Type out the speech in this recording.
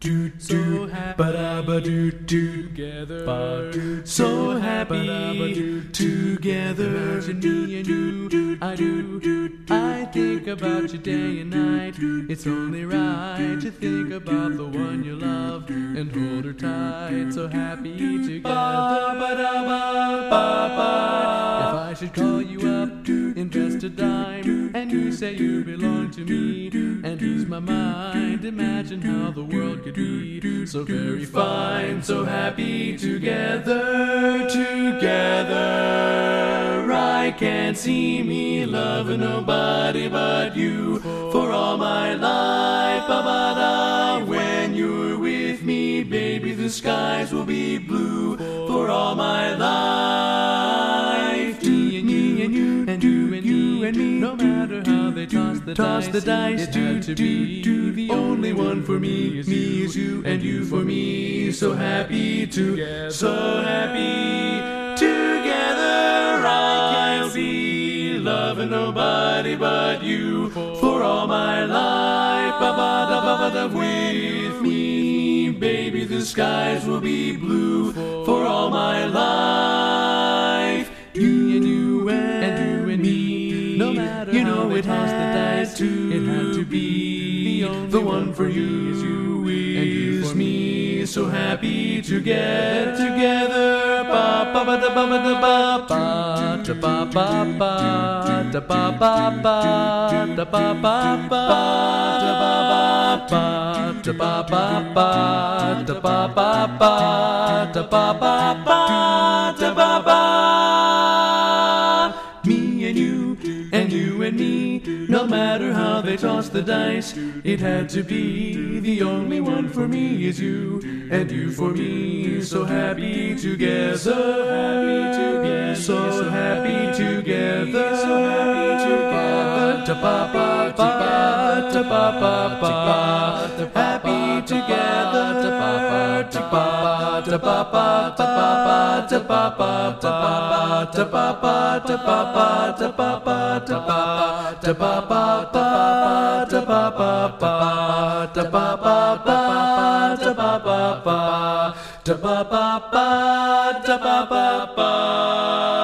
do So do happy ba da ba do do together. so happy together. Imagine me and you, I think about you day and night. It's only right to think about the one you love and hold her tight. So happy together. If I should call you up, invest a dime, and you say you belong to me, and ease my mind, imagine how the world could be so very fine, so happy together, together. I can't see me loving nobody but you for all my life. Ba-ba-da. When you're with me, baby, the skies will be blue for all my life. Me and you, and you and you and me, no matter how they toss the dice, it had to be the only one for me is you, and you for me. So happy together, so happy together. I'll be loving nobody but you for all my life. Ba-ba-da-ba-ba-da. With me, baby, the skies will be blue for all my life. You and you and me, no matter you know it had to be the one for you and you for me. So happy to get together. Ba ba ba da ba ba da ba ba da ba ba ba da ba ba ba da ba ba ba da ba ba ba da ba ba ba da ba ba ba da ba ba ba da ba ba. Me and you and me, no matter how they toss the dice, it had to be the only one for me is you, and you for me. So happy together, so happy together, so happy together, so happy together. Da ba ba ba da ba ba ba, happy together. Da ba ba da ba da ba ba da ba ba da ba ba da ba da ba ba da ba ba da ba ba da ba da ba ba ba da ba ba ba da ba ba ba da ba ba ba da ba ba ba da ba ba ba.